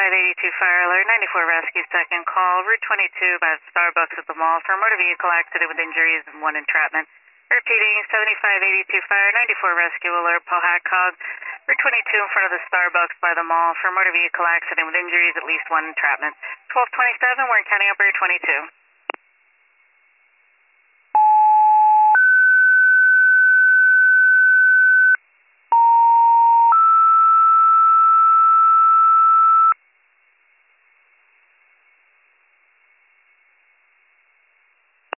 7582 fire alert, 94 rescue, second call, Route 22 by Starbucks at the mall for a motor vehicle accident with injuries and one entrapment. Repeating, 7582 fire, 94 rescue alert, Pohatcog, Route 22 in front of the Starbucks by the mall for a motor vehicle accident with injuries, at least one entrapment. 1227, we're in County Operator 22.